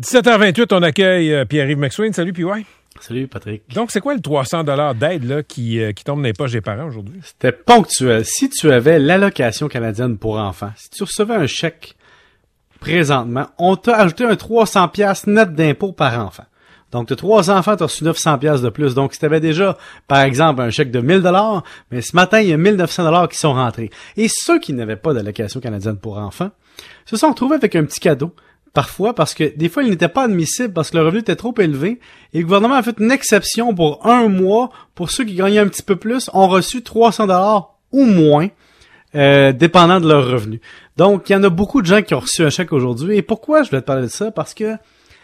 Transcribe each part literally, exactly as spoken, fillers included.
dix-sept heures vingt-huit, on accueille euh, Pierre-Yves McSween. Salut, P Y. Salut, Patrick. Donc, c'est quoi le trois cents dollars d'aide là, qui, euh, qui tombe dans les poches des parents aujourd'hui? C'était ponctuel. Si tu avais l'allocation canadienne pour enfants, si tu recevais un chèque présentement, on t'a ajouté un trois cents piastres net d'impôt par enfant. Donc, tu as trois enfants, tu as reçu neuf cents piastres de plus. Donc, si tu avais déjà, par exemple, un chèque de mille dollars, mais ce matin, il y a mille neuf cents dollars qui sont rentrés. Et ceux qui n'avaient pas d'allocation canadienne pour enfants se sont retrouvés avec un petit cadeau. Parfois, parce que des fois, il n'était pas admissible parce que le revenu était trop élevé. Et le gouvernement a fait une exception pour un mois. Pour ceux qui gagnaient un petit peu plus, ont reçu trois cents dollars ou moins, euh, dépendant de leur revenu. Donc, il y en a beaucoup de gens qui ont reçu un chèque aujourd'hui. Et pourquoi je voulais te parler de ça? Parce que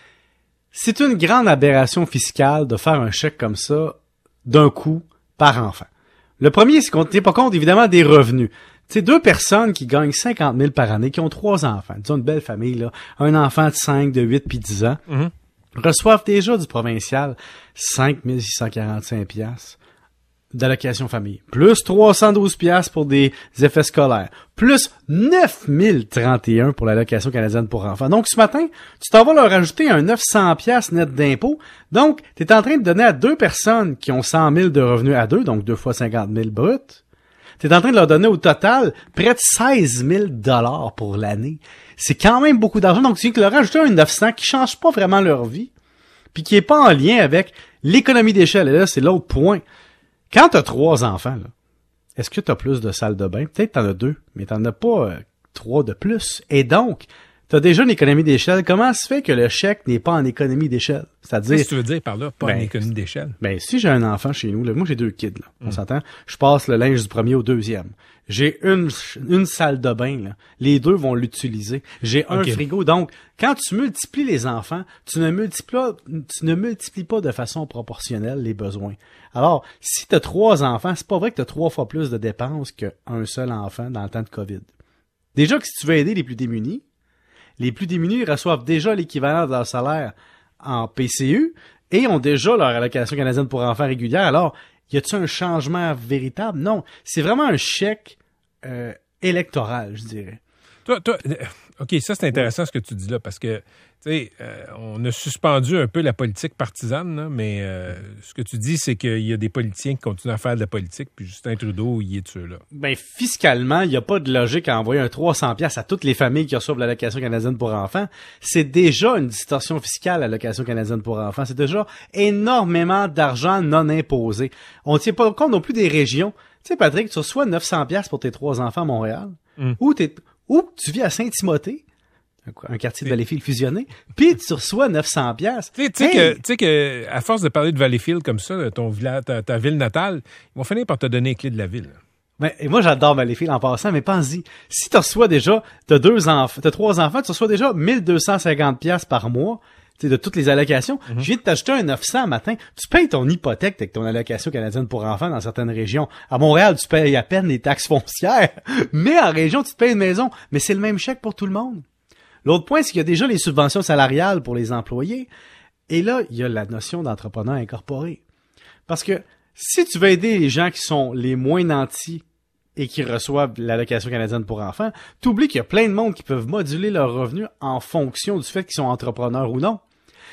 c'est une grande aberration fiscale de faire un chèque comme ça d'un coup par enfant. Le premier, c'est qu'on ne tient pas compte, évidemment, des revenus. C'est deux personnes qui gagnent cinquante mille par année, qui ont trois enfants. Disons une belle famille, là. Un enfant de cinq, de huit puis dix ans. Mm-hmm. Reçoivent déjà du provincial cinq mille six cent quarante-cinq piastres d'allocation famille. Plus trois cent douze piastres pour des effets scolaires. Plus neuf mille trente et un pour l'allocation canadienne pour enfants. Donc, ce matin, tu t'en vas leur ajouter un neuf cents piastres net d'impôt. Donc, tu es en train de donner à deux personnes qui ont cent mille de revenus à deux, donc deux fois cinquante mille bruts. Tu es en train de leur donner au total près de seize mille dollars pour l'année. C'est quand même beaucoup d'argent. Donc, tu viens de leur rajouter un neuf cents qui change pas vraiment leur vie, puis qui est pas en lien avec l'économie d'échelle. Et là, c'est l'autre point. Quand tu as trois enfants, là, est-ce que tu as plus de salles de bain? Peut-être tu en as deux, mais tu n'en as pas euh, trois de plus. Et donc, tu as déjà une économie d'échelle. Comment se fait que le chèque n'est pas en économie d'échelle? C'est-à-dire, qu'est-ce que tu veux dire par là, pas ben, en économie d'échelle? Ben, si j'ai un enfant chez nous, là, moi j'ai deux kids, là, on mm. s'entend, je passe le linge du premier au deuxième. J'ai une une salle de bain, là. Les deux vont l'utiliser. J'ai un okay. frigo. Donc, quand tu multiplies les enfants, tu ne multiplies pas, tu ne multiplies pas de façon proportionnelle les besoins. Alors, si tu as trois enfants, c'est pas vrai que tu as trois fois plus de dépenses qu'un seul enfant dans le temps de COVID. Déjà que si tu veux aider les plus démunis, les plus démunis reçoivent déjà l'équivalent de leur salaire en P C U et ont déjà leur allocation canadienne pour enfants régulière. Alors, y a-t-il un changement véritable? Non. C'est vraiment un chèque euh, électoral, je dirais. Toi, toi, OK, ça c'est intéressant ouais. ce que tu dis là, parce que, tu sais, euh, on a suspendu un peu la politique partisane, là, mais euh, ce que tu dis, c'est qu'il y a des politiciens qui continuent à faire de la politique, puis Justin Trudeau, il est de ceux-là. Ben, fiscalement, il n'y a pas de logique à envoyer un trois cents piastres à toutes les familles qui reçoivent l'allocation canadienne pour enfants. C'est déjà une distorsion fiscale, l'allocation canadienne pour enfants. C'est déjà énormément d'argent non imposé. On ne tient pas compte non plus des régions. Tu sais, Patrick, tu reçois neuf cents piastres pour tes trois enfants à Montréal, mm. ou, t'es, ou tu vis à Saint-Timothée, un quartier de Valleyfield fusionné, puis tu reçois neuf cents piastres. Tu sais hey! que, que, à force de parler de Valleyfield comme ça, ton village, ta, ta ville natale, ils vont finir par te donner les clés de la ville. Ben, et moi, j'adore Valleyfield en passant, mais pense-y. Si tu reçois déjà, t'as deux enfants, t'as trois enfants, tu reçois déjà mille deux cent cinquante piastres par mois, tu sais, de toutes les allocations. Mm-hmm. Je viens de t'acheter un neuf cents matin. Tu payes ton hypothèque avec ton allocation canadienne pour enfants dans certaines régions. À Montréal, tu payes à peine les taxes foncières. Mais en région, tu te payes une maison. Mais c'est le même chèque pour tout le monde. L'autre point, c'est qu'il y a déjà les subventions salariales pour les employés. Et là, il y a la notion d'entrepreneur incorporé. Parce que si tu veux aider les gens qui sont les moins nantis et qui reçoivent l'allocation canadienne pour enfants, t'oublies qu'il y a plein de monde qui peuvent moduler leurs revenus en fonction du fait qu'ils sont entrepreneurs ou non.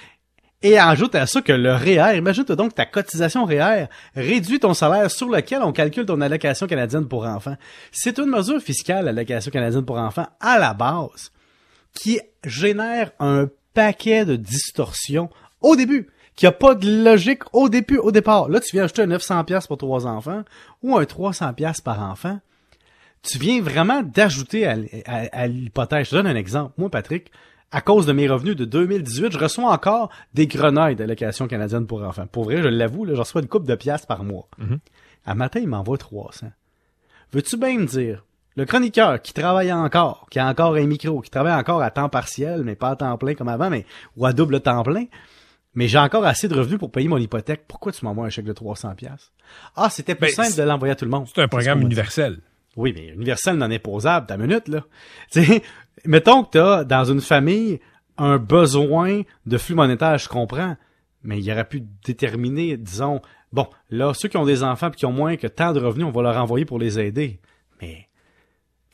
Et ajoute à ça que le R E E R, imagine-toi donc ta cotisation R E E R réduit ton salaire sur lequel on calcule ton allocation canadienne pour enfants. C'est une mesure fiscale, l'allocation canadienne pour enfants, à la base, qui génère un paquet de distorsions au début, qui a pas de logique au début, au départ. Là, tu viens acheter un neuf cents piastres pour trois enfants ou un trois cents piastres par enfant. Tu viens vraiment d'ajouter à, à, à l'hypothèse. Je te donne un exemple. Moi, Patrick, à cause de mes revenus de deux mille dix-huit, je reçois encore des grenouilles d'allocation canadienne pour enfants. Pour vrai, je l'avoue, là, je reçois une couple de piastres par mois. Mm-hmm. À matin, il m'envoie trois cents. Veux-tu bien me dire, le chroniqueur qui travaille encore, qui a encore un micro, qui travaille encore à temps partiel, mais pas à temps plein comme avant, mais ou à double temps plein, mais j'ai encore assez de revenus pour payer mon hypothèque, pourquoi tu m'envoies un chèque de trois cents piastres? Ah, c'était plus ben, simple de l'envoyer à tout le monde. C'est un programme universel. Oui, mais universel non imposable, ta minute, là. Tu sais, mettons que t'as, dans une famille, un besoin de flux monétaire, je comprends, mais il aurait pu déterminer, disons, bon, là, ceux qui ont des enfants et qui ont moins que tant de revenus, on va leur envoyer pour les aider. Mais,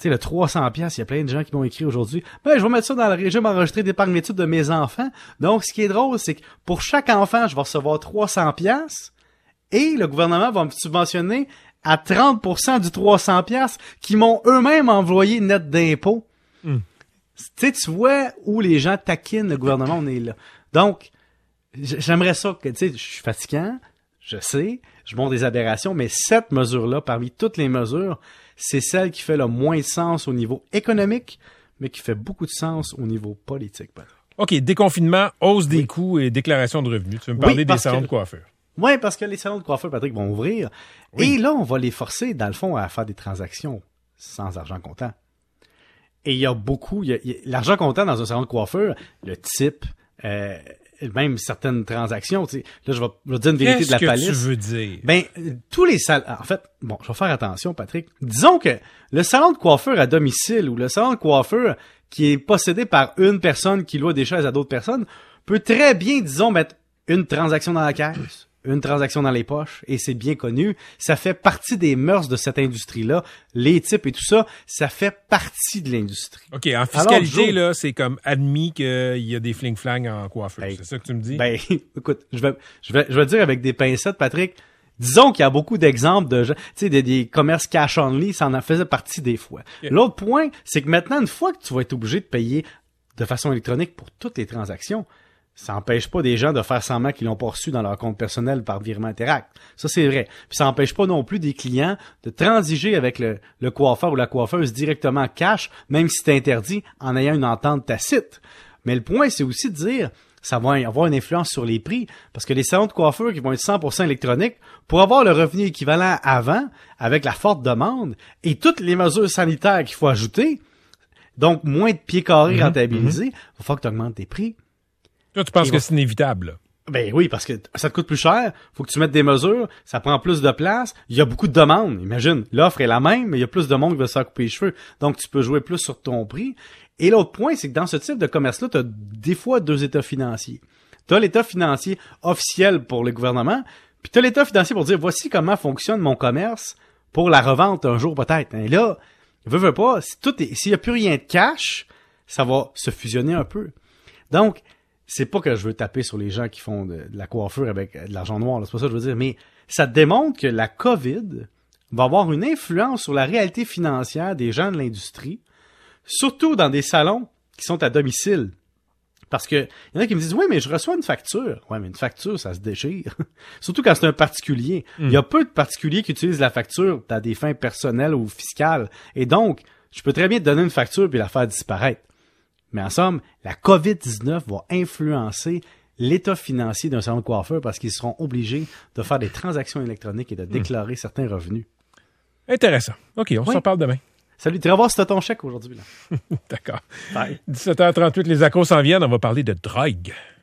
Tu sais, le trois cents piastres, il y a plein de gens qui m'ont écrit aujourd'hui. Ben, je vais mettre ça dans le régime enregistré d'épargne d'études de mes enfants. Donc, ce qui est drôle, c'est que pour chaque enfant, je vais recevoir trois cents piastres et le gouvernement va me subventionner à trente pour cent du trois cents piastres qu'ils m'ont eux-mêmes envoyé net d'impôts. Mm. Tu sais, tu vois où les gens taquinent le gouvernement, on est là. Donc, j'aimerais ça que, tu sais, je suis fatigant, je sais, je montre des aberrations, mais cette mesure-là, parmi toutes les mesures, c'est celle qui fait le moins de sens au niveau économique, mais qui fait beaucoup de sens au niveau politique. OK, déconfinement, hausse des oui. coûts et déclaration de revenus. Tu veux me parler oui, des salons que... de coiffure. Oui, parce que les salons de coiffure, Patrick, vont ouvrir. Oui. Et là, on va les forcer, dans le fond, à faire des transactions sans argent comptant. Et il y a beaucoup... Il y a, il y a, l'argent comptant dans un salon de coiffure, le type... Euh, même certaines transactions, tu sais, là, je vais, je vais dire une vérité Qu'est-ce de la que palisse. Tu veux dire? Ben, tous les salons, en fait, bon, je vais faire attention, Patrick. Disons que le salon de coiffure à domicile ou le salon de coiffure qui est possédé par une personne qui loue des chaises à d'autres personnes peut très bien, disons, mettre une transaction dans la caisse, une transaction dans les poches, et c'est bien connu. Ça fait partie des mœurs de cette industrie-là. Les types et tout ça, ça fait partie de l'industrie. OK, en fiscalité, Alors, là, c'est comme admis qu'il y a des fling-flang en coiffure. Ben, c'est ça que tu me dis? Ben, écoute, je vais, je vais, je vais dire avec des pincettes, Patrick. Disons qu'il y a beaucoup d'exemples de gens, tu sais, des, des commerces cash only, ça en faisait partie des fois. Yeah. L'autre point, c'est que maintenant, une fois que tu vas être obligé de payer de façon électronique pour toutes les transactions, ça n'empêche pas des gens de faire semblant qu'ils l'ont pas reçu dans leur compte personnel par virement Interact. Ça, c'est vrai. Puis ça n'empêche pas non plus des clients de transiger avec le, le coiffeur ou la coiffeuse directement cash, même si c'est interdit, en ayant une entente tacite. Mais le point, c'est aussi de dire, ça va avoir une influence sur les prix, parce que les salons de coiffure qui vont être cent pour cent électroniques, pour avoir le revenu équivalent avant, avec la forte demande, et toutes les mesures sanitaires qu'il faut ajouter, donc moins de pieds carrés mmh, rentabilisés, il mmh. va falloir que tu augmentes tes prix. Toi, tu penses Et que va... c'est inévitable, là? Ben oui, parce que ça te coûte plus cher, faut que tu mettes des mesures, ça prend plus de place, il y a beaucoup de demandes. Imagine, l'offre est la même, mais il y a plus de monde qui veut se faire couper les cheveux, donc tu peux jouer plus sur ton prix. Et l'autre point, c'est que dans ce type de commerce-là, tu as des fois deux états financiers. Tu as l'état financier officiel pour le gouvernement, puis tu as l'état financier pour dire, voici comment fonctionne mon commerce pour la revente un jour peut-être. Et là, veux, veux pas, si tout est, s'il n'y a plus rien de cash, ça va se fusionner un peu. Donc, c'est pas que je veux taper sur les gens qui font de, de la coiffure avec de l'argent noir, là, c'est pas ça que je veux dire, mais ça démontre que la COVID va avoir une influence sur la réalité financière des gens de l'industrie, surtout dans des salons qui sont à domicile. Parce que il y en a qui me disent, oui, mais je reçois une facture. Ouais, mais une facture, ça se déchire. Surtout quand c'est un particulier. Mm. Il y a peu de particuliers qui utilisent la facture à des fins personnelles ou fiscales. Et donc, je peux très bien te donner une facture puis la faire disparaître. Mais en somme, la covid dix-neuf va influencer l'état financier d'un salon de coiffeur parce qu'ils seront obligés de faire des transactions électroniques et de déclarer mmh. certains revenus. Intéressant. OK, on oui. s'en parle demain. Salut, tu vas voir si tu as ton chèque aujourd'hui. Là. D'accord. Bye. dix-sept heures trente-huit, les accros s'en viennent. On va parler de drogue.